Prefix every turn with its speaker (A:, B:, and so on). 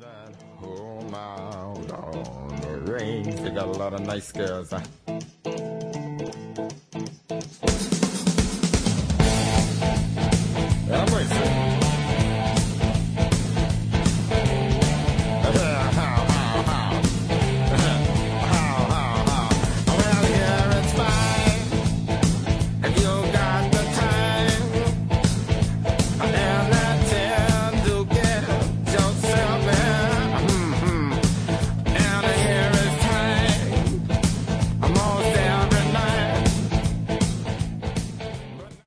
A: That home out on the range, they got a lot of nice girls.